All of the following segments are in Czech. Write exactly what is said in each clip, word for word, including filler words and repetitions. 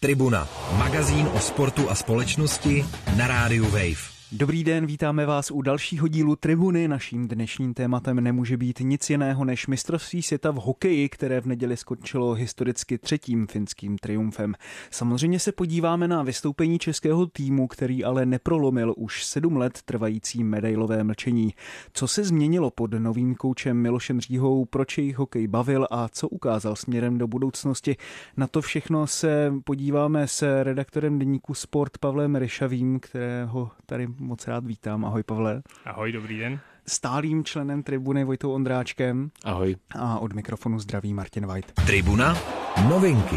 Tribuna, magazín o sportu a společnosti na rádiu Wave. Dobrý den, vítáme vás u dalšího dílu Tribuny. Naším dnešním tématem nemůže být nic jiného než mistrovství světa v hokeji, které v neděli skončilo historicky třetím finským triumfem. Samozřejmě se podíváme na vystoupení českého týmu, který ale neprolomil už sedm let trvající medailové mlčení. Co se změnilo pod novým koučem Milošem Říhou, proč jejich hokej bavil a co ukázal směrem do budoucnosti? Na to všechno se podíváme s redaktorem deníku Sport Pavlem Ryšavým, kterého tady moc rád vítám. Ahoj, Pavle. Ahoj, dobrý den. Stálým členem Tribuny Vojtou Ondráčkem. Ahoj. A od mikrofonu zdraví Martin White. Tribuna, novinky.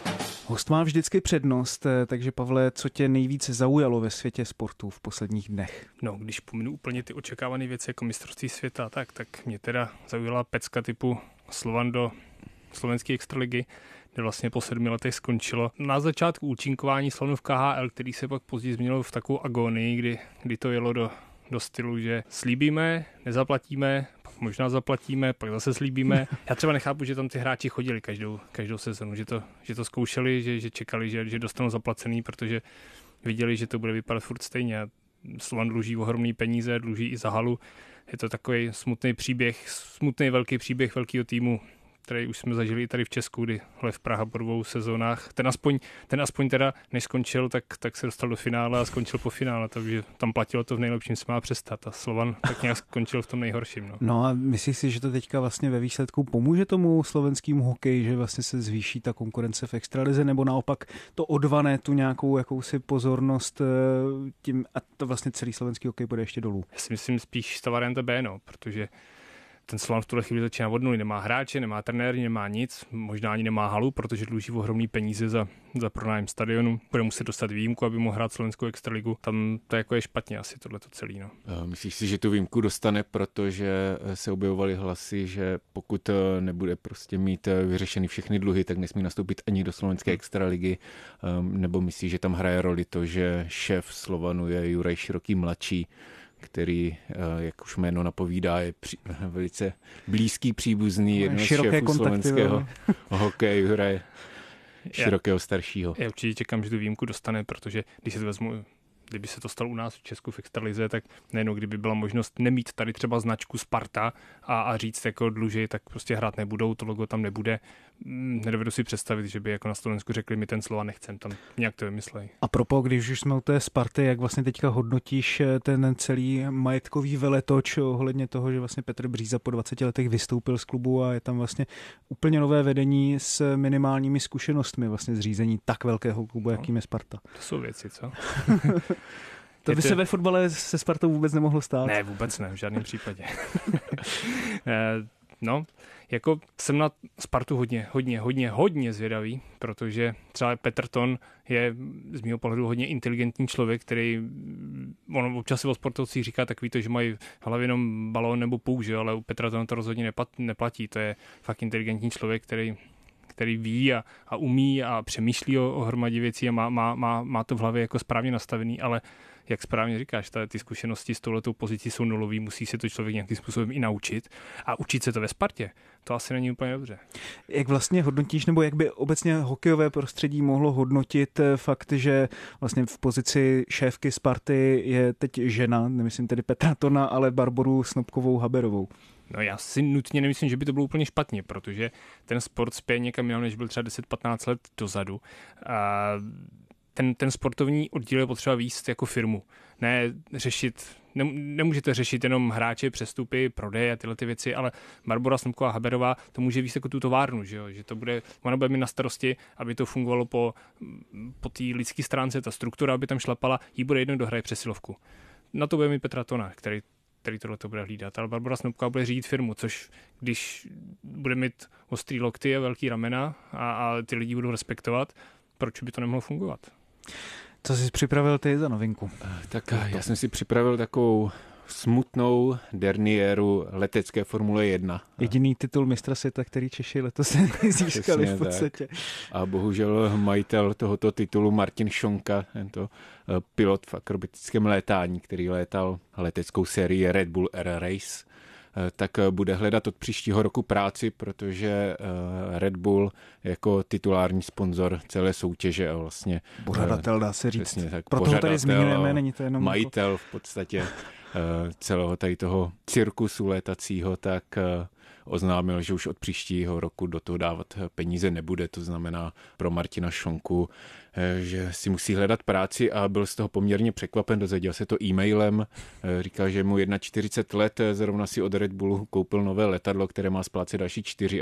Host má vždycky přednost, takže Pavle, co tě nejvíce zaujalo ve světě sportu v posledních dnech? No, když pominu úplně ty očekávané věci jako mistrovství světa, tak, tak mě teda zaujala pecka typu Slovan do slovenské extraligy, kde vlastně po sedmi letech skončilo. Na začátku účinkování Slovanu v K H L, který se pak později změnil v takovou agonii, kdy, kdy to jelo do, do stylu, že slíbíme, nezaplatíme, pak možná zaplatíme, pak zase slíbíme. Já třeba nechápu, že tam ty hráči chodili každou, každou sezonu, že to, že to zkoušeli, že, že čekali, že, že dostanou zaplacený, protože viděli, že to bude vypadat furt stejně. Slovan dluží ohromný peníze, dluží i za halu. Je to takový smutný příběh, smutný velký příběh velkého týmu, který už jsme zažili tady v Česku, kdy Lev Praha po dvou sezónách. Ten aspoň, ten aspoň teda, než skončil, tak, tak se dostal do finále a skončil po finále, takže tam platilo to v nejlepším, se má přestat. A Slovan tak nějak skončil v tom nejhorším. No, no a myslíš si, že to teďka vlastně ve výsledku pomůže tomu slovenskému hokeji, že vlastně se zvýší ta konkurence v extralize, nebo naopak to odvane tu nějakou jakousi pozornost tím a to vlastně celý slovenský hokej bude ještě dolů? Já si myslím spíš ta varianta B, no, protože ten Slovan v tuhle chvíli začíná od nuly, nemá hráče, nemá trenéry, nemá nic, možná ani nemá halu, protože dluží ohromný peníze za, za pronájem stadionu. Bude muset dostat výjimku, aby mohl hrát slovenskou extraligu. Tam to jako je špatně asi tohleto celý. No. Myslíš si, že tu výjimku dostane, protože se objevovaly hlasy, že pokud nebude prostě mít vyřešený všechny dluhy, tak nesmí nastoupit ani do slovenské extraligy, nebo myslíš, že tam hraje roli to, že šéf Slovanu je Juraj Široký mladší, který, jak už jméno napovídá, je při, velice blízký příbuzný jednoho z šéfů slovenského hokeje, Juraje Širokého staršího. Já určitě čekám, že tu výjimku dostane, protože když se to vezmu, kdyby se to stalo u nás v Česku v extralize, tak nejenom kdyby byla možnost nemít tady třeba značku Sparta a, a říct jako dluži, tak prostě hrát nebudou, to logo tam nebude. Nedovedu si představit, že by jako na Slovensku řekli, my ten Slovan nechcem, tam nějak to vymyslejí. A propo, když už jsme u té Sparty, jak vlastně teďka hodnotíš ten celý majetkový veletoč ohledně toho, že vlastně Petr Bříza po dvaceti letech vystoupil z klubu a je tam vlastně úplně nové vedení s minimálními zkušenostmi vlastně zřízení tak velkého klubu, jakým je Sparta. To jsou věci, co? To by se ve fotbale se Spartou vůbec nemohlo stát? Ne, vůbec ne, v žádném případě. No, jako jsem na Spartu hodně, hodně, hodně, hodně zvědavý, protože třeba Petr Ton je z mého pohledu hodně inteligentní člověk, který, on občas si o sportovcích říká takový to, že mají v hlavě jenom balón nebo půl, že? Ale u Petra Tona to rozhodně neplatí, to je fakt inteligentní člověk, který který ví a, a umí a přemýšlí o, o hromadě věcí a má, má, má, má to v hlavě jako správně nastavený, ale jak správně říkáš, tady ty zkušenosti s touhletou pozicí jsou nulový, musí se to člověk nějakým způsobem i naučit a učit se to ve Spartě, to asi není úplně dobře. Jak vlastně hodnotíš, nebo jak by obecně hokejové prostředí mohlo hodnotit fakt, že vlastně v pozici šéfky Sparty je teď žena, nemyslím tedy Petra Tona, ale Barboru Snopkovou Haberovou? No já si nutně nemyslím, že by to bylo úplně špatně, protože ten sport spěje někam jinam, než byl třeba deset patnáct let dozadu. A ten, ten sportovní oddíl je potřeba víc jako firmu. Ne řešit, ne, nemůžete řešit jenom hráče, přestupy, prodej a tyhle ty věci, ale Barbora Snopková Haberová to může víc jako tu továrnu, že, jo? Že to bude, ona bude mít na starosti, aby to fungovalo po, po té lidské stránce, ta struktura, aby tam šlapala, jí bude jedno, kdo hraje přesilovku. Na to bude mít Petra Tona, který který tohle to bude hlídat. Ale Barbora Snopková bude řídit firmu, což když bude mít ostrý lokty a velký ramena a, a ty lidi budou respektovat, proč by to nemohlo fungovat? Co jsi připravil ty za novinku? Tak já jsem si připravil takovou smutnou derniéru letecké Formule jedna. Jediný titul mistra světa, který Češi letos získali v podstatě. Tak. A bohužel majitel tohoto titulu Martin Šonka, tento pilot v akrobatickém létání, který létal leteckou sérii Red Bull Air Race, tak bude hledat od příštího roku práci, protože Red Bull jako titulární sponzor celé soutěže a vlastně pořadatel, dá se říct. Přesně, tak proto ho tady zmiňujeme, není to jenom majitel v podstatě celého tady toho cirkusu létacího, tak oznámil, že už od příštího roku do toho dávat peníze nebude. To znamená pro Martina Šonku, že si musí hledat práci a byl z toho poměrně překvapen. Dozvěděl se to e-mailem. Říkal, že mu čtyřicet jedna let, zrovna si od Red Bullu koupil nové letadlo, které má splácet další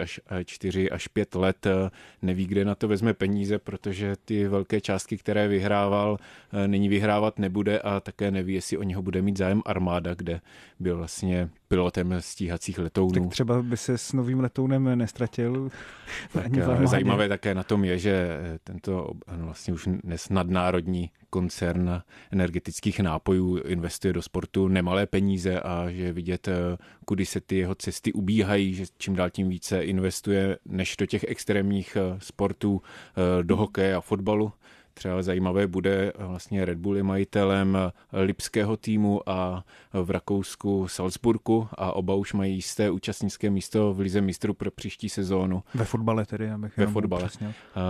čtyři až pět let. Neví, kde na to vezme peníze, protože ty velké částky, které vyhrával, nyní vyhrávat nebude a také neví, jestli o něho bude mít zájem armáda, kde byl vlastně pilotem stíhacích letounů. Tak třeba by se s novým letounem nestratil. Tak zajímavé také na tom je, že tento vlastně už dnes nadnárodní koncern energetických nápojů investuje do sportu nemalé peníze a že vidět, kudy se ty jeho cesty ubíhají, že čím dál tím více investuje než do těch extrémních sportů, do hokeje a fotbalu. Třeba zajímavé bude, vlastně Red Bull je majitelem lipského týmu a v Rakousku Salzburgu a oba už mají jisté účastnické místo v lize mistrů pro příští sezónu. Ve fotbale tedy, abych Ve fotbale. Uh,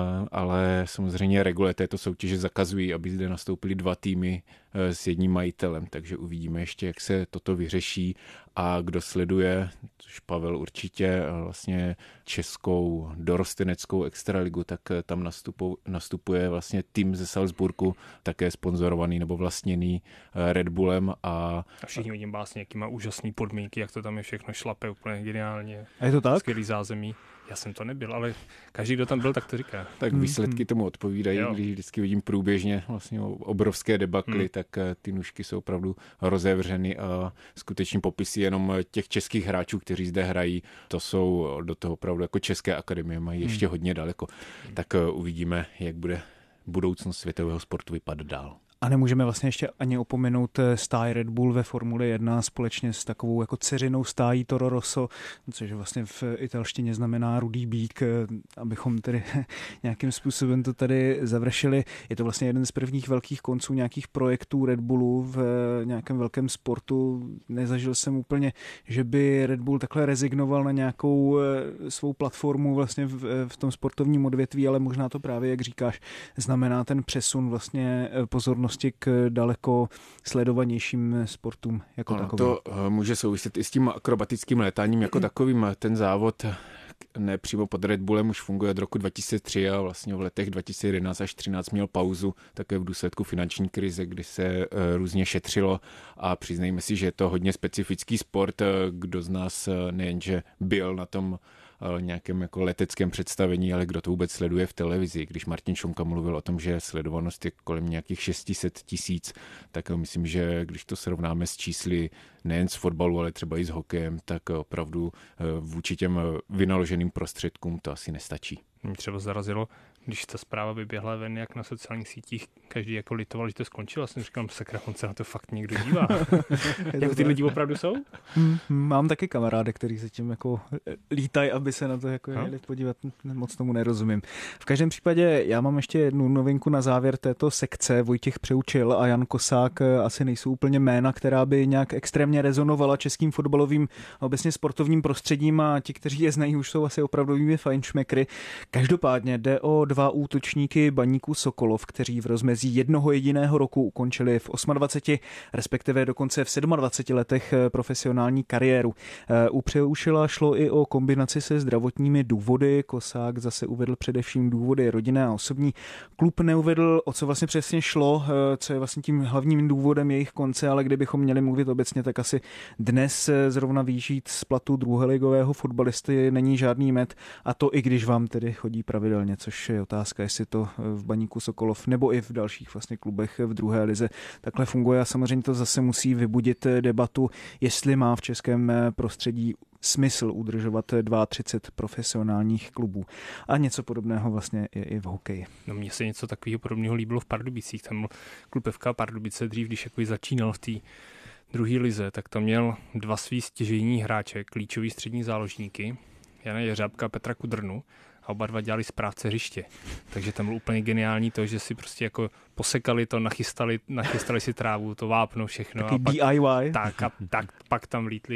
ale samozřejmě regule této soutěže zakazují, aby zde nastoupili dva týmy uh, s jedním majitelem, takže uvidíme ještě, jak se toto vyřeší a kdo sleduje, což Pavel určitě, vlastně českou dorosteneckou extraligu, tak tam nastupu, nastupuje vlastně tým ze Salzburgu, také sponzorovaný nebo vlastněný Red Bullem. A, a všichni vidím básně, jaký má úžasný podmínky, jak to tam je všechno šlape, úplně geniálně. A je to tak? Skvělý zázemí. Já jsem to nebyl, ale každý, kdo tam byl, tak to říká. Tak výsledky tomu odpovídají, jo. Když vždycky vidím průběžně vlastně obrovské debakly, hmm. tak ty nůžky jsou opravdu rozevřeny a skutečně popisy jenom těch českých hráčů, kteří zde hrají, to jsou do toho opravdu jako české akademie, mají hmm. ještě hodně daleko. Hmm. Tak uvidíme, jak bude budoucnost světového sportu vypadat dál. A nemůžeme vlastně ještě ani opomenout stáj Red Bull ve Formule jedna společně s takovou jako dceřinou stájí Toro Rosso, což vlastně v italštině znamená rudý bík, abychom tedy nějakým způsobem to tady završili. Je to vlastně jeden z prvních velkých konců nějakých projektů Red Bullu v nějakém velkém sportu. Nezažil jsem úplně, že by Red Bull takhle rezignoval na nějakou svou platformu vlastně v, v tom sportovním odvětví, ale možná to právě, jak říkáš, znamená ten přesun vlastně pozornosti k daleko sledovanějším sportům jako ano, takovým. To může souviset i s tím akrobatickým létáním jako takovým. Ten závod ne přímo pod Red Bullem už funguje od roku dva tisíce tři a vlastně v letech dva tisíce jedenáct až třináct měl pauzu také v důsledku finanční krize, kdy se různě šetřilo a přiznejme si, že je to hodně specifický sport. Kdo z nás nejenže byl na tom nějakém jako leteckém představení, ale kdo to vůbec sleduje v televizi. Když Martin Šonka mluvil o tom, že sledovanost je kolem nějakých šest set tisíc, tak myslím, že když to srovnáme s čísly nejen z fotbalu, ale třeba i s hokejem, tak opravdu vůči těm vynaloženým prostředkům to asi nestačí. Mě třeba zarazilo, když ta zpráva vyběhla ven, jak na sociálních sítích každý jako litoval, že to skončilo. Já jsem říkal, sakra, on se na to fakt někdo dívá. Jak ty lidi opravdu jsou? Hmm, mám taky kamarády, kteří se tím jako lítají, aby se na to jako no. jeli podívat. Moc tomu nerozumím. V každém případě já mám ještě jednu novinku na závěr této sekce. Vojtěch Přeučil a Jan Kosák asi nejsou úplně jména, která by nějak extrémně rezonovala českým fotbalovým a obecně sportovním prostředím a ti, kteří je znají, už jsou asi opravdovými fajnšmekry. Každopádně jde o dva útočníky Baníku Sokolov, kteří v rozmezí jednoho jediného roku ukončili v dvaceti osmi, respektive dokonce v dvaceti sedmi letech profesionální kariéru. U Přeušila šlo i o kombinaci se zdravotními důvody. Kosák zase uvedl především důvody rodinné a osobní. Klub neuvedl, o co vlastně přesně šlo, co je vlastně tím hlavním důvodem jejich konce, ale kdybychom měli mluvit obecně, tak asi dnes zrovna výžít z platu druholigového fotbalisty není žádný met, a to i když vám tedy chodí pravidelně, což je otázka, jestli to v Baníku Sokolov nebo i v dalších vlastně klubech v druhé lize takhle funguje a samozřejmě to zase musí vybudit debatu, jestli má v českém prostředí smysl udržovat třicet dva profesionálních klubů. A něco podobného vlastně je i v hokeji. No mně se něco takového podobného líbilo v Pardubicích. Tam byl klub F K Pardubice dřív, když jako začínal v té druhé lize, tak tam měl dva svý stěžejní hráče, klíčový střední záložníky, Jana Jeřábka a Petra Kudrnu, a oba dva dělali správce hřiště. Takže tam bylo úplně geniální to, že si prostě jako posekali to, nachystali, nachystali si trávu, to vápno, všechno. Taký a pak, D I Y. Tak a tak pak tam lítli a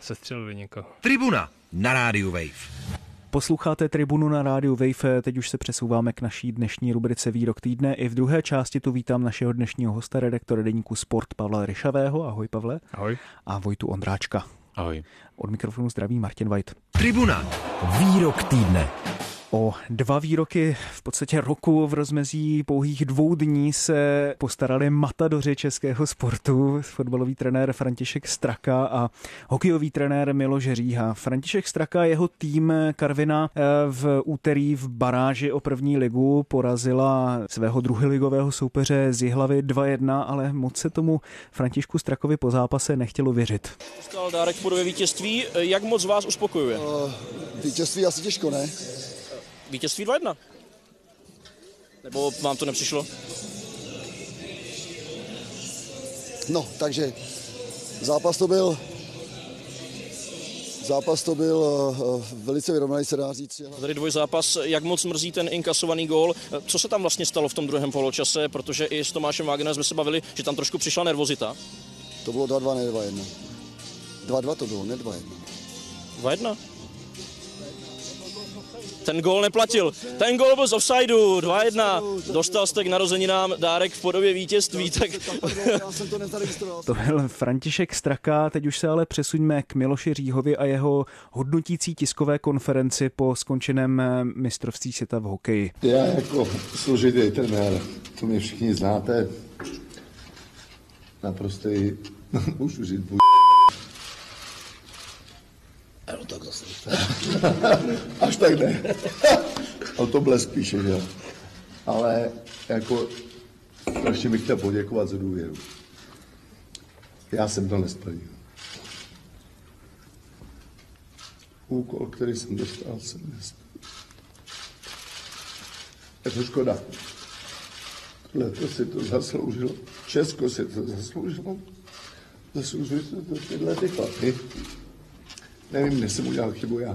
sestřelili někoho. Tribuna na rádiu Wave. Posloucháte Tribunu na rádiu Wave, teď už se přesouváme k naší dnešní rubrice Výrok týdne. I v druhé části tu vítám našeho dnešního hosta, redaktora deníku Sport Pavla Ryšavého. Ahoj Pavle. Ahoj. A Vojtu Ondráčka. Ahoj. Od mikrofonu zdraví Martin White. Tribuna. Výrok týdne. O dva výroky v podstatě roku v rozmezí pouhých dvou dní se postarali matadoři českého sportu, fotbalový trenér František Straka a hokejový trenér Miloš Říha. František Straka a jeho tým Karviná v úterý v baráži o první ligu porazila svého druholigového soupeře z Jihlavy dva jedna, ale moc se tomu Františku Strakovi po zápase nechtělo věřit. Dostal dárek v podobě vítězství. Jak moc vás uspokojuje? Uh, vítězství asi těžko, ne? Vítězství dva jedna. Nebo vám to nepřišlo? No, takže zápas to byl zápas to byl uh, velice vyrovnaný, se dá říct. Tady dvojzápas, jak moc mrzí ten inkasovaný gól? Co se tam vlastně stalo v tom druhém poločase? Protože i s Tomášem Wagenerem jsme se bavili, že tam trošku přišla nervozita. To bylo dva dva, ne dva jedna. dva dva to bylo, ne dva jedna. dva jedna? Ten gól neplatil. Ten gól byl z offsideu. dva jedna. Dostal jste k narozeninám dárek v podobě vítězství. Tak... Já jsem to nezaregistroval. To byl František Straka, teď už se ale přesuňme k Miloši Říhovi a jeho hodnotící tiskové konferenci po skončeném mistrovství světa v hokeji. Já jako složitý trenér, to mě všichni znáte, naprostý, můžu říct, buď. No tak zase. Až tak ne. Ale to blesk píše, že? Ale jako strašně bych chtěl poděkovat za důvěru. Já jsem to nesplnil. Úkol, který jsem dostal, jsem nesplnil. Je to škoda. Tohle to si to zasloužilo. Česko si to zasloužilo. Zasloužili to, to tyhle ty chlapy. Nevím, kde jsem udělal chybu já.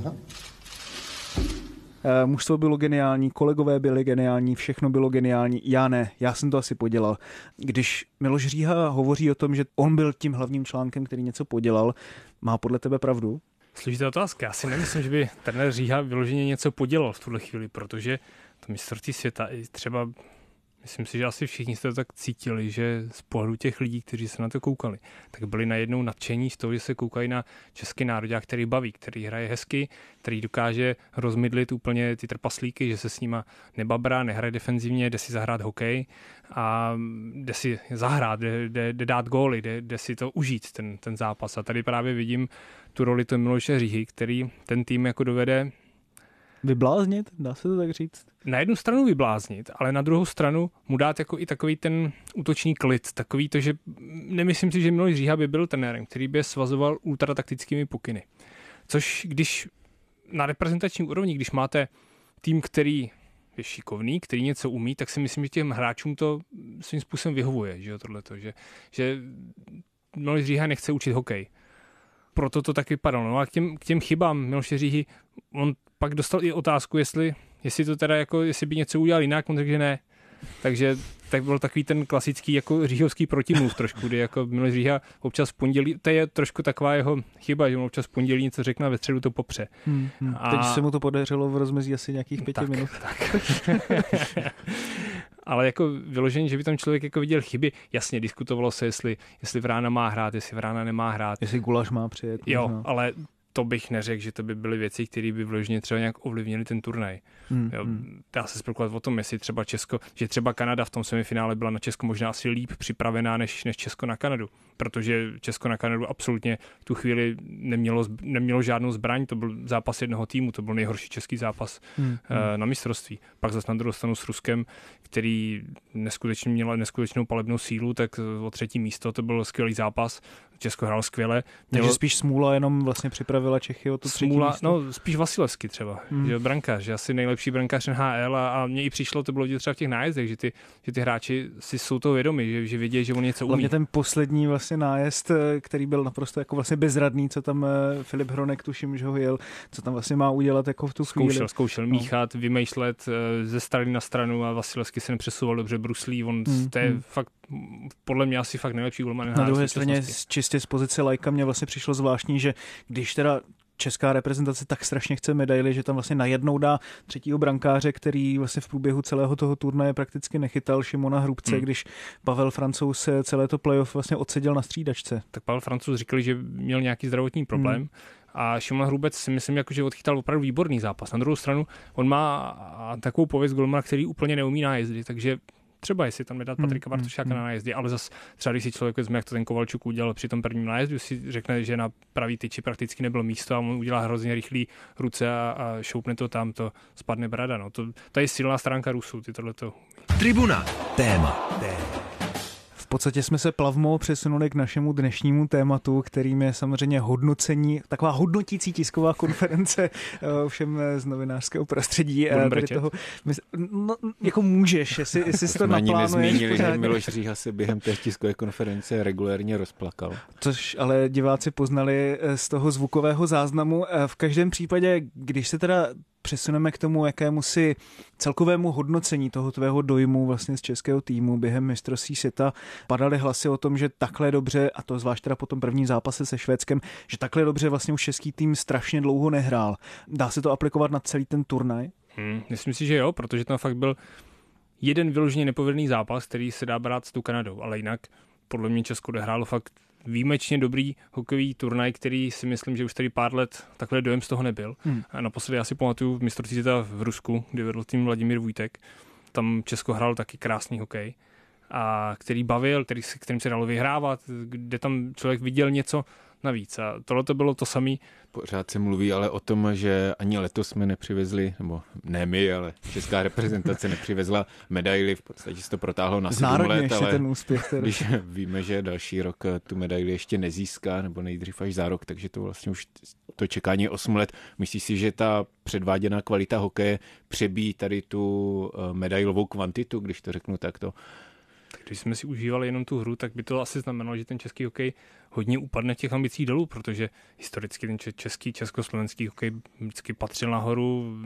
Mužstvo bylo geniální, kolegové byli geniální, všechno bylo geniální, já ne, já jsem to asi podělal. Když Miloš Říha hovoří o tom, že on byl tím hlavním článkem, který něco podělal, má podle tebe pravdu? Složitá otázka. Já si nemyslím, že by trenér Říha vyloženě něco podělal v tuhle chvíli, protože to mistrovství světa i třeba, myslím si, že asi všichni jste to tak cítili, že z pohledu těch lidí, kteří se na to koukali, tak byli najednou nadšení z toho, že se koukají na český národák, který baví, který hraje hezky, který dokáže rozmydlit úplně ty trpaslíky, že se s nima nebabrá, nehraje defenzivně, jde si zahrát hokej a jde si zahrát, jde, jde, jde dát góly, jde, jde si to užít, ten, ten zápas. A tady právě vidím tu roli toho Miloše Říhy, který ten tým jako dovede Vybláznit, dá se to tak říct? Na jednu stranu vybláznit, ale na druhou stranu mu dát jako i takový ten útočný klid, takový to, že nemyslím si, že Miloš Říha by byl trenérem, který by svazoval ultrataktickými pokyny. Což když na reprezentační úrovni, když máte tým, který je šikovný, který něco umí, tak si myslím, že těm hráčům to svým způsobem vyhovuje, že jo, tohleto, že, že Miloš Říha nechce učit hokej. Proto to tak vypadalo. No a k těm, k těm chybám Miloše Říhy, on pak dostal i otázku, jestli, jestli to teda jako, jestli by něco udělal jinak, on řekl, že ne. Takže tak byl takový ten klasický jako říhovský protimluv trošku, kdy jako Miloš Říha občas v pondělí, to je trošku taková jeho chyba, že on občas v pondělí něco řekne a ve středu to popře. Hmm, hmm. A teď se mu to podařilo v rozmezí asi nějakých pěti tak, minut. Tak. Ale jako vyložení, že by tam člověk jako viděl chyby, jasně diskutovalo se, jestli, jestli Vrána má hrát, jestli Vrána nemá hrát. Jestli Gulaš má přijet. Jo, možná. ale to bych neřekl, že to by byly věci, které by vyloženě třeba nějak ovlivnily ten turnaj. Hmm, jo, hmm. Dá se spekulovat o tom, jestli třeba Česko, že třeba Kanada v tom semifinále byla na Česko možná asi líp připravená než, než Česko na Kanadu, protože Česko na Kanadu absolutně v tu chvíli nemělo, nemělo žádnou zbraň, to byl zápas jednoho týmu, to byl nejhorší český zápas hmm, uh, na mistrovství. Pak zase na druhou stranu s Ruskem, který neskutečně měl neskutečnou palebnou sílu, tak o třetí místo, to byl skvělý zápas. Česko hrálo skvěle. Mělo... Takže spíš smůla jenom vlastně připravil připravila Čechy o to třetí Smůla, místo? no spíš Vasilevský třeba, hmm. že brankář, že asi nejlepší brankář N H L a, a mně i přišlo, to bylo vidět třeba v těch nájezdech, že ty, že ty hráči si jsou toho vědomi, že, že vědí, že on něco umí. Hlavně ten poslední vlastně nájezd, který byl naprosto jako vlastně bezradný, co tam Filip Hronek, tuším, že ho jel, co tam vlastně má udělat jako v tu chvíli. Zkoušel, zkoušel no. míchat, vymýšlet ze strany na stranu a Vasilevský se nepřesouval dobře, bruslí, on hmm. to je hmm. fakt podle mě asi fakt nejlepší golman. Na druhé straně čistě z pozice lajka mě vlastně přišlo zvláštní, že když teda česká reprezentace tak strašně chce medaily, že tam vlastně najednou dá třetího brankáře, který vlastně v průběhu celého toho turnaje prakticky nechytal, Šimona Hrubce, hmm. když Pavel Francouz celé to playoff vlastně odseděl na střídačce. Tak Pavel Francouz říkali, že měl nějaký zdravotní problém. Hmm. A Šimon Hrubec si myslím, jako, že odchytal opravdu výborný zápas. Na druhou stranu, on má takovou pověst golmana, který úplně neumí nájezdy, takže třeba jestli tam nedat Patrika hmm, Bartošáka hmm. na nájezdy, ale zase třeba když si člověk vezme, jak to ten Kovalčuk udělal při tom prvním nájezdu, si řekne, že na pravý tyči prakticky nebylo místo a on udělá hrozně rychlý ruce a, a šoupne to tam, to spadne brada. No. To, to je silná stránka Rusů, ty tohleto. Tribuna. Téma. Téma. V podstatě jsme se plavmo přesunuli k našemu dnešnímu tématu, kterým je samozřejmě hodnocení, taková hodnotící tisková konference všem z novinářského prostředí. Toho, no, jako můžeš, jestli, jestli si to naplánuješ. Ani nezmínili, že Miloš Říha se během té tiskové konference regulérně rozplakal. Což ale diváci poznali z toho zvukového záznamu. V každém případě, když se teda přesuneme k tomu, jakému si celkovému hodnocení toho tvého dojmu vlastně z českého týmu během mistrovství světa, padaly hlasy o tom, že takhle dobře, a to zvlášť teda po tom prvním zápase se Švédskem, že takhle dobře vlastně už český tým strašně dlouho nehrál. Dá se to aplikovat na celý ten turnaj? Hmm, myslím si, že jo, protože tam fakt byl jeden vyloženě nepovedený zápas, který se dá brát s tou Kanadou, ale jinak podle mě Česko odehrálo fakt výjimečně dobrý hokejový turnaj, který si myslím, že už tady pár let takhle dojem z toho nebyl. Hmm. A naposledy já si pamatuju v mistrovství světa v Rusku, kdy vedl tým Vladimír Vujtek. Tam Česko hrálo taky krásný hokej, a který bavil, který, kterým se dalo vyhrávat, kde tam člověk viděl něco navíc. A tohle to bylo to samé. Pořád se mluví ale o tom, že ani letos jsme nepřivezli, nebo ne my, ale česká reprezentace nepřivezla medaily, v podstatě se to protáhlo na sedm let, ale ten úspěch, když víme, že další rok tu medaili ještě nezíská, nebo nejdřív až za rok, takže to vlastně už to čekání je osm let. Myslíš si, že ta předváděná kvalita hokeje přebíjí tady tu medailovou kvantitu, když to řeknu takto? Když jsme si užívali jenom tu hru, tak by to asi znamenalo, že ten český hokej hodně upadne v těch ambicích dolů, protože historicky ten český, československý hokej vždycky patřil nahoru,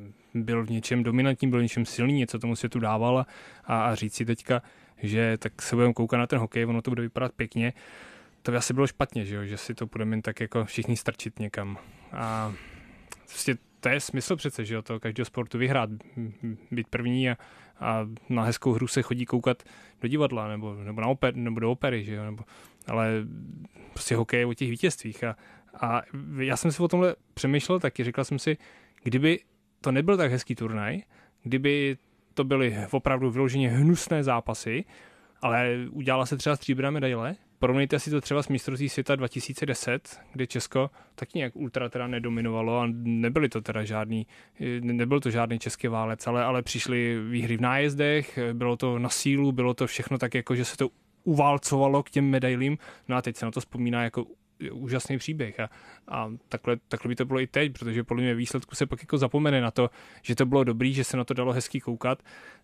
byl v něčem dominantní, byl v něčem silný, něco tomu světu dával a, a říct si teďka, že tak se budeme koukat na ten hokej, ono to bude vypadat pěkně, to by asi bylo špatně, že, jo? Že si to budeme jen tak jako všichni strčit někam. A vlastně to je smysl přece, že jo, to každého sportu vyhrát, být první a, a na hezkou hru se chodí koukat do divadla nebo, nebo, na oper, nebo do opery, že jo, nebo, ale prostě hokej je o těch vítězstvích a, a já jsem si o tomhle přemýšlel taky, říkal jsem si, kdyby to nebyl tak hezký turnaj, kdyby to byly opravdu vyloženě hnusné zápasy, ale udělala se třeba stříbrná medaile. Porovnejte si to třeba s mistrovství světa dva tisíce deset, kde Česko tak nějak ultra teda nedominovalo a nebyly to teda žádný, nebyl to žádný český válec, ale, ale přišly výhry v nájezdech, bylo to na sílu, bylo to všechno tak jako, že se to uválcovalo k těm medailím, no a teď se na to vzpomíná jako úžasný příběh a, a takhle, takhle by to bylo i teď, protože podle mě výsledku se pak jako zapomene na to, že to bylo dobrý, že se na to dalo hezky koukat,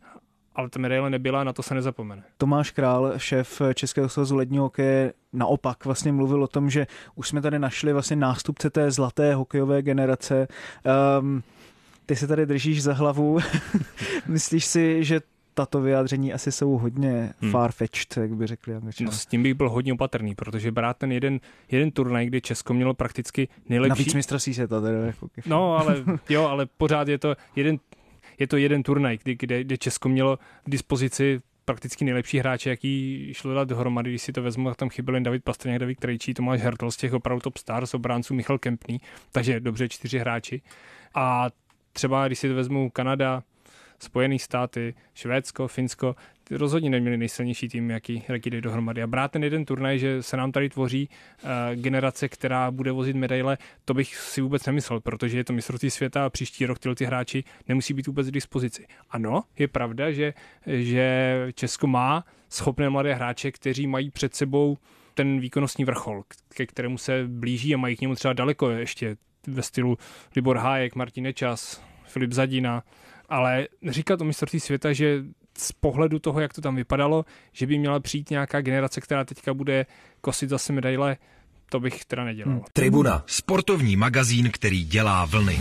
ale ta medaile nebyla, na to se nezapomene. Tomáš Král, šéf Českého svazu ledního hokeje, naopak vlastně mluvil o tom, že už jsme tady našli vlastně nástupce té zlaté hokejové generace. Um, ty se tady držíš za hlavu. Myslíš si, že tato vyjádření asi jsou hodně hmm. far-fetched, jak by řekli Angličané? No, s tím bych byl hodně opatrný, protože brát ten jeden, jeden turnaj, kdy Česko mělo prakticky nejlepší... Navíc mistrovství světa. Teda, jako... No, ale, jo, ale pořád je to jeden... Je to jeden turnaj, kdy, kde, kde Česko mělo k dispozici prakticky nejlepší hráče, jaký šlo dát dohromady, když si to vezmu, tam chyběl jen David Pastrňák, David Krejčí, Tomáš Hertl z těch opravdu top stars, obránců Michal Kempný, takže dobře čtyři hráči. A třeba, když si to vezmu Kanada, Spojené státy, Švédsko, Finsko, ty rozhodně neměli nejsilnější tým, jaký, jaký jde dohromady. A brát ten jeden turnaj, že se nám tady tvoří uh, generace, která bude vozit medaile, to bych si vůbec nemyslel, protože je to mistrovství světa a příští rok tyhle ty hráči nemusí být vůbec k dispozici. Ano, je pravda, že, že Česko má schopné mladé hráče, kteří mají před sebou ten výkonnostní vrchol, ke kterému se blíží a mají k němu třeba daleko ještě ve stylu Libor Hájek, Martin Nečas, Filip Zadina, ale říkat o mistrovství světa, že z pohledu toho, jak to tam vypadalo, že by měla přijít nějaká generace, která teďka bude kosit zase medaile, to bych teda nedělal. Hmm. Tribuna, sportovní magazín, který dělá vlny.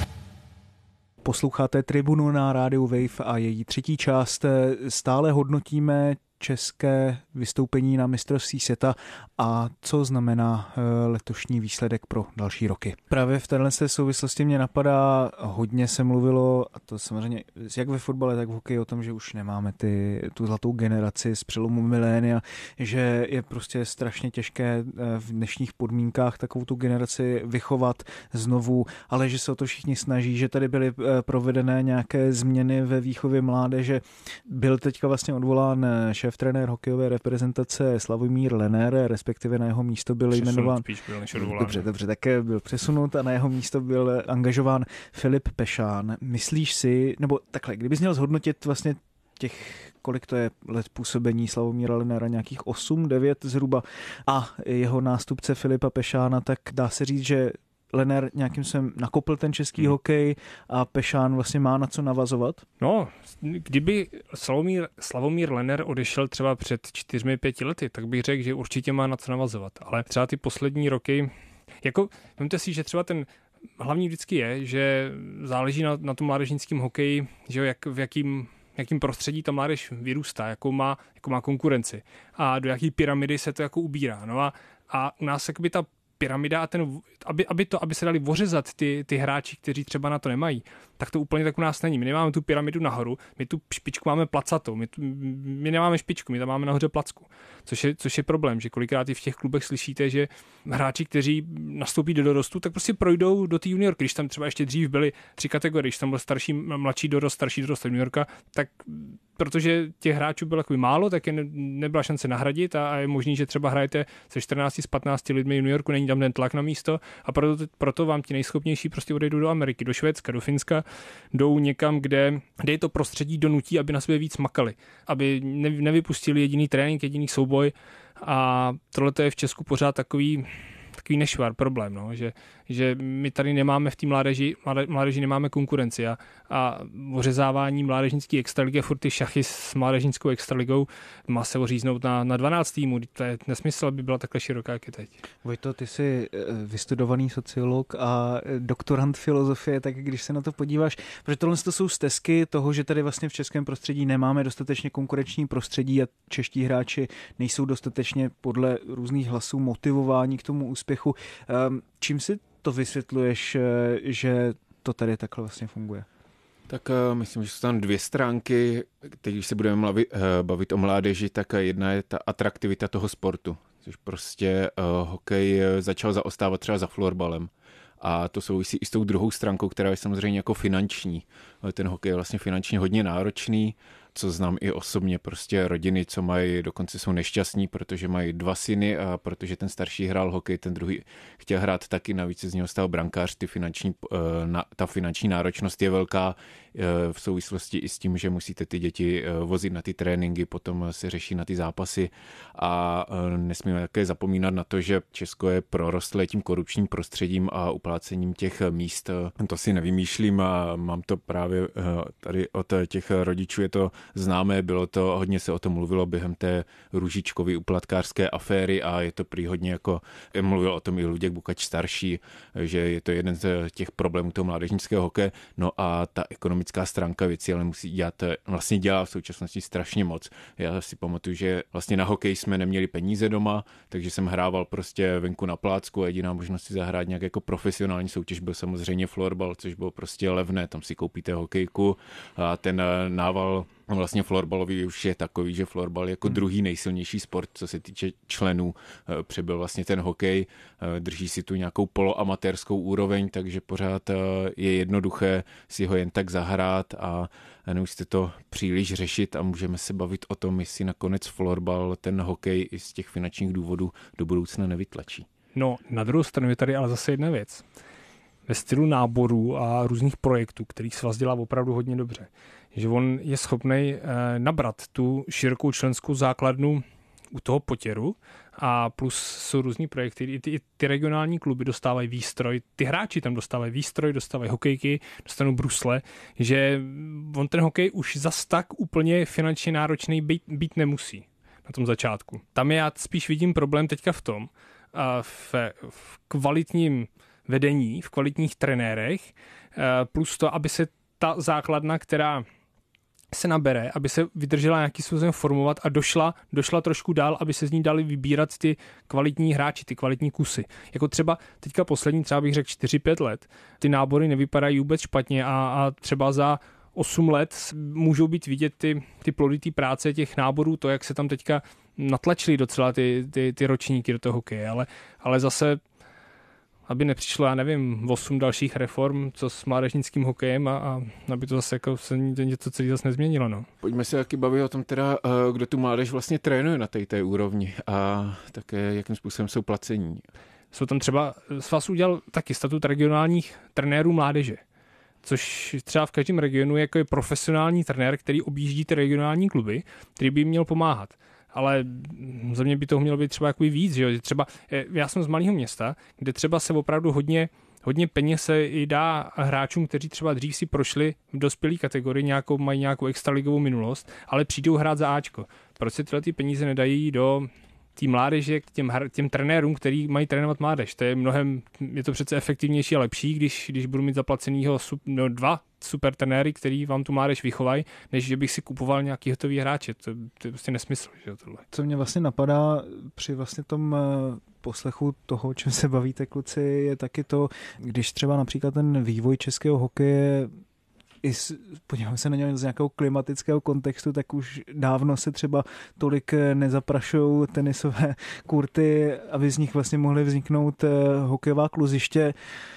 Posloucháte Tribunu na rádiu Wave a její třetí část. Stále hodnotíme české vystoupení na mistrovství světa a co znamená letošní výsledek pro další roky. Právě v téhle souvislosti mě napadá, hodně se mluvilo, a to samozřejmě jak ve fotbale, tak v hokeji, o tom, že už nemáme ty, tu zlatou generaci z přelomu milénia, že je prostě strašně těžké v dnešních podmínkách takovou tu generaci vychovat znovu, ale že se o to všichni snaží, že tady byly provedené nějaké změny ve výchově mládeže. Byl teďka vlastně odvolán šéf-trenér hokejové reprezentace Slavomír Lener, respektive na jeho místo byl přesunut, jmenován... Byl dobře, dobře, tak byl přesunut a na jeho místo byl angažován Filip Pešán. Myslíš si, nebo takhle, kdybys měl zhodnotit vlastně těch, kolik to je let působení Slavomíra Lenera, nějakých osm, devět zhruba, a jeho nástupce Filipa Pešána, tak dá se říct, že Lener nějakým jsem nakopl ten český hmm. hokej a Pešán vlastně má na co navazovat? No, kdyby Slavomír, Slavomír Lener odešel třeba před čtyřmi, pěti lety, tak bych řekl, že určitě má na co navazovat. Ale třeba ty poslední roky, jako, vemte si, že třeba ten hlavní vždycky je, že záleží na, na tom mládežnickém hokeji, že jak, v jakým jakým prostředí ta mládež vyrůstá, jakou má, jakou má konkurenci a do jaký pyramidy se to jako ubírá. No a, a u nás jakoby ta pyramida a ten, aby, aby, to, aby se dali ořezat ty, ty hráči, kteří třeba na to nemají, tak to úplně tak u nás není. My nemáme tu pyramidu nahoru, my tu špičku máme placatou, my, tu, my nemáme špičku, my tam máme nahoře placku, což je, což je problém, že kolikrát i v těch klubech slyšíte, že hráči, kteří nastoupí do dorostu, tak prostě projdou do té juniorky, když tam třeba ještě dřív byly tři kategorie, když tam byl starší, mladší dorost, starší dorost, juniorka, tak protože těch hráčů bylo takový málo, tak je ne, nebyla šance nahradit a, a je možný, že třeba hrajete se čtrnácti z patnácti lidmi juniorku, není tam ten tlak na místo a proto, proto vám ti nejschopnější prostě odejdou do Ameriky, do Švédska, do Finska, jdou někam, kde, kde je to prostředí donutí, aby na sebe víc makali, aby ne, nevypustili jediný trénink, jediný souboj a tohle je v Česku pořád takový takový nešvar, problém, no, že, že my tady nemáme v té mládeži, mládeži, mládeži nemáme konkurenci a, a ořezávání mládežnické extraligy, furt ty šachy s mládežnickou extraligou má se oříznout na, na dvanáct týmů, to je nesmysl, aby byla takhle široká, jak je teď. Vojto, ty jsi vystudovaný sociolog a doktorant filozofie, tak když se na to podíváš, protože tohle to jsou stezky toho, že tady vlastně v českém prostředí nemáme dostatečně konkurenční prostředí a čeští hráči nejsou dostatečně podle různých hlasů motivováni k tomu úspěchu. Čím si to vysvětluješ, že to tady takhle vlastně funguje? Tak uh, myslím, že jsou tam dvě stránky. Teď, když se budeme mluvit, uh, bavit o mládeži, tak jedna je ta atraktivita toho sportu. Což prostě uh, hokej začal zaostávat třeba za florbalem. A to souvisí i s tou druhou stránkou, která je samozřejmě jako finanční. Ten hokej je vlastně finančně hodně náročný, co znám i osobně, prostě rodiny, co mají, dokonce jsou nešťastní, protože mají dva syny a protože ten starší hrál hokej, ten druhý chtěl hrát taky, navíc z něho stal brankář, ty finanční, ta finanční náročnost je velká v souvislosti i s tím, že musíte ty děti vozit na ty tréninky, potom se řeší na ty zápasy a nesmíme také zapomínat na to, že Česko je prorostlé tím korupčním prostředím a uplácením těch míst. To si nevymýšlím a mám to právě tady od těch rodičů, je to známé, bylo to, hodně se o tom mluvilo během té Růžičkovy uplatkářské aféry a je to prý hodně jako, mluvil o tom i Luděk Bukač starší, že je to jeden z těch problémů toho mládežnického hokeje, no a ta ekonomická stránka věci, ale musí dělat, vlastně dělá v současnosti strašně moc. Já si pamatuju, že vlastně na hokej jsme neměli peníze doma, takže jsem hrával prostě venku na plácku a jediná možnost si zahrát nějak jako profesionální soutěž byl samozřejmě florbal, což bylo prostě levné, tam si koupíte hokejku a ten nával vlastně florbalový už je takový, že florbal je jako druhý nejsilnější sport, co se týče členů. Přebyl vlastně ten hokej, drží si tu nějakou poloamatérskou úroveň, takže pořád je jednoduché si ho jen tak zahrát a nemusíte to příliš řešit a můžeme se bavit o tom, jestli nakonec florbal ten hokej i z těch finančních důvodů do budoucna nevytlačí. No, na druhou stranu je tady ale zase jedna věc. Ve stylu náborů a různých projektů, kterých Svaz dělá opravdu hodně dobře. Že on je schopný nabrat tu širokou členskou základnu u toho Potěru a plus jsou různý projekty, i ty, i ty regionální kluby dostávají výstroj, ty hráči tam dostávají výstroj, dostávají hokejky, dostanou brusle, že on ten hokej už zas tak úplně finančně náročný být, být nemusí na tom začátku. Tam já spíš vidím problém teďka v tom, v, v kvalitním vedení, v kvalitních trenérech, plus to, aby se ta základna, která se nabere, aby se vydržela nějaký způsobem formovat a došla, došla trošku dál, aby se z ní dali vybírat ty kvalitní hráči, ty kvalitní kusy. Jako třeba teďka poslední, třeba bych řekl čtyři pět let, ty nábory nevypadají vůbec špatně a, a třeba za osm let můžou být vidět ty, ty plody té práce těch náborů, to, jak se tam teďka natlačili docela ty, ty, ty ročníky do toho hokeje, ale, ale zase aby nepřišlo, já nevím, osm dalších reform, co s mládežnickým hokejem a, a aby to zase jako se něco celý zase nezměnilo. No. Pojďme se taky bavit o tom teda, kdo tu mládež vlastně trénuje na té té úrovni a také jakým způsobem jsou placení. Jsou tam třeba, Svaz udělal taky statut regionálních trenérů mládeže, což třeba v každém regionu je jako je profesionální trenér, který objíždí ty regionální kluby, který by jim měl pomáhat. Ale za mě by toho mělo být třeba jakoby víc, že jo? Třeba, já jsem z malého města, kde třeba se opravdu hodně, hodně peněz se i dá hráčům, kteří třeba dřív si prošli v dospělé kategorii, nějakou, mají nějakou extraligovou minulost, ale přijdou hrát za Ačko. Proč se tyhle ty peníze nedají do té mládeže k těm, těm trenérům, který mají trénovat mládež? To je mnohem, je to přece efektivnější a lepší, když, když budu mít zaplacenýho no, dva super trenéry, který vám tu mládež vychovají, než že bych si kupoval nějaký hotový hráče. To, to je prostě nesmysl, že tohle. Co mě vlastně napadá při vlastně tom poslechu toho, o čem se bavíte, kluci, je taky to, když třeba například ten vývoj českého hokeje i podíváme se na něj z nějakého klimatického kontextu, tak už dávno se třeba tolik nezaprašují tenisové kurty, aby z nich vlastně mohly vzniknout hokejová kluziště.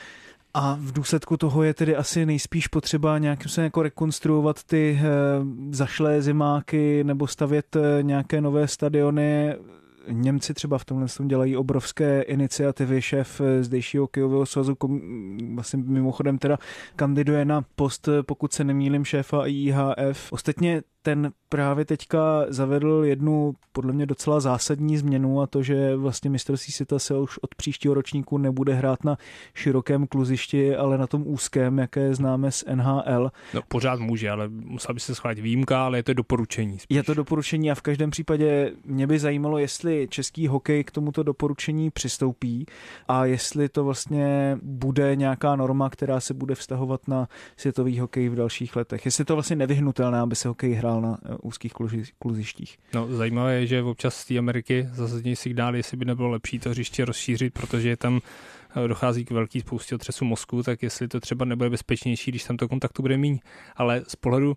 A v důsledku toho je tedy asi nejspíš potřeba nějakým se jako rekonstruovat ty zašlé zimáky nebo stavět nějaké nové stadiony. Němci třeba v tomhle dělají obrovské iniciativy, šéf zdejšího hokejového svazu vlastně mimochodem teda kandiduje na post, pokud se nemýlím, šéfa I H F. Ostatně ten právě teďka zavedl jednu podle mě docela zásadní změnu a to, že vlastně mistrovství světa se už od příštího ročníku nebude hrát na širokém kluzišti, ale na tom úzkém, jaké známe z N H L. No pořád může, ale musela by se schválit výjimka, ale je to doporučení. Spíš. Je to doporučení a v každém případě mě by zajímalo, jestli český hokej k tomuto doporučení přistoupí a jestli to vlastně bude nějaká norma, která se bude vztahovat na světový hokej v dalších letech. Jestli to vlastně nevyhnutelné, aby se hokej hrál na úzkých kluzištích. No, zajímavé je, že občas z té Ameriky zase signál, jestli by nebylo lepší to hřiště rozšířit, protože tam dochází k velký spoustě otřesu mozku, tak jestli to třeba nebude bezpečnější, když tam to kontaktu bude míň. Ale z pohledu,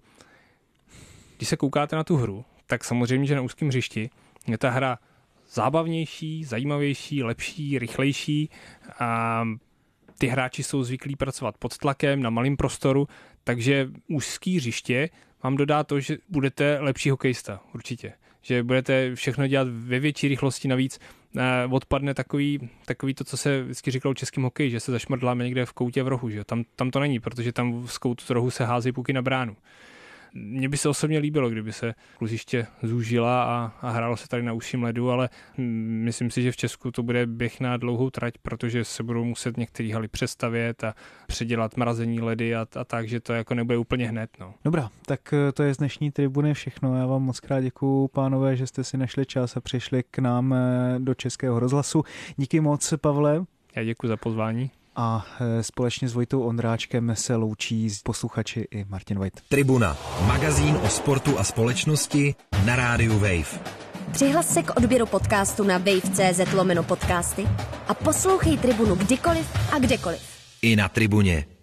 když se koukáte na tu hru, tak samozřejmě, že na úzkém hřišti je ta hra zábavnější, zajímavější, lepší, rychlejší a ty hráči jsou zvyklí pracovat pod tlakem na malém prostoru, takže úzký hřiště vám dodá to, že budete lepší hokejista, určitě. Že budete všechno dělat ve větší rychlosti, navíc eh, odpadne takový, takový to, co se vždycky říkalo českým hokeji, že se zašmrdláme někde v koutě v rohu, že? Tam, tam to není, protože tam z koutu z rohu se hází puky na bránu. Mně by se osobně líbilo, kdyby se kluziště zúžila a, a hrálo se tady na užším ledu, ale myslím si, že v Česku to bude běh na dlouhou trať, protože se budou muset některé haly přestavět a předělat mrazení ledy a, a tak, že to jako nebude úplně hned. No. Dobrá, tak to je z dnešní tribuny všechno. Já vám moc krát děkuju, pánové, že jste si našli čas a přišli k nám do Českého rozhlasu. Díky moc, Pavle. Já děkuji za pozvání. A společně s Vojtou Ondráčkem se loučí posluchači i Martin White. Tribuna, magazín o sportu a společnosti na rádiu Wave. Přihlas se k odběru podcastu na wave.cz lomeno podcasty a poslouchej Tribunu kdykoliv a kdekoliv. I na Tribuně.